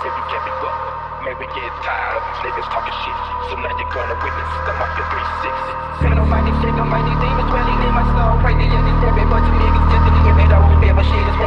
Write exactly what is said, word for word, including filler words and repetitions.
if you can't be fucked. Man, we get tired of these niggas talking shit. So now you're gonna witness, I'm off your three sixty. Seven on my shit, on my demons dwelling in my soul. Crazy as this devil, but you niggas just didn't hear me. I won't ever shit.